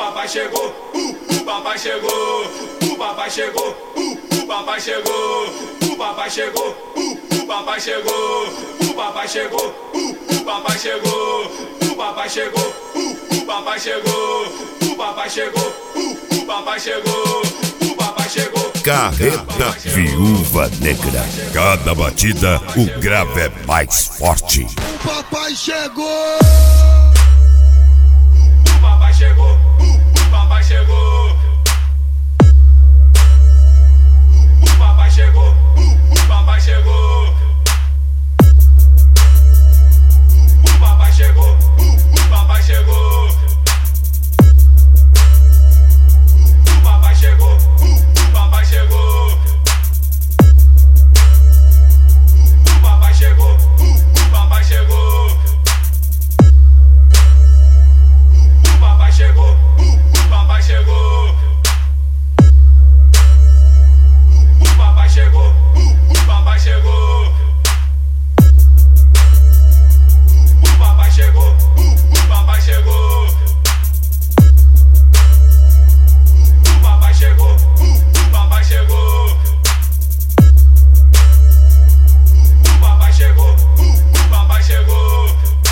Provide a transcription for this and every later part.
papai chegou, o papai chegou, o papai chegou, o papai chegou, o papai chegou, o papai chegou, o papai chegou, o papai chegou, o papai chegou, o papai chegou, o papai chegou, o papai chegou, o papai chegou. Carreta Viúva Negra. Cada batida o grave é mais forte. O papai chegou. O papai chegou, o papai chegou. O papai chegou, o papai chegou. O papai chegou, o papai chegou. O papai chegou, o papai chegou. O papai chegou, o papai chegou. O papai chegou, o papai chegou. O papai chegou, o papai chegou. O papai chegou, o papai chegou. O papai chegou, o papai chegou. O papai chegou, o papai chegou.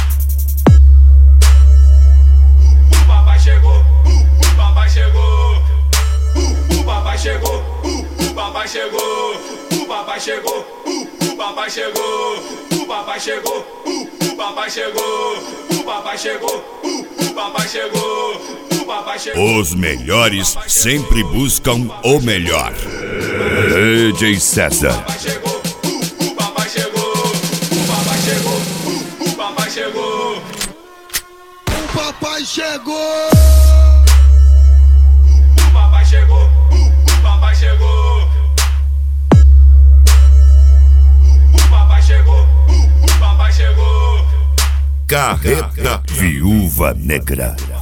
O papai chegou, o papai chegou. O papai chegou, o papai chegou. O papai chegou, o papai chegou. O papai chegou, o papai chegou. O papai chegou, o papai chegou. O papai chegou. Os melhores sempre buscam o melhor. DJ César. O papai chegou, o papai chegou. O papai chegou, o papai chegou. O papai chegou. O papai chegou, o papai chegou. O papai chegou, o papai chegou. Carreta Viúva Negra.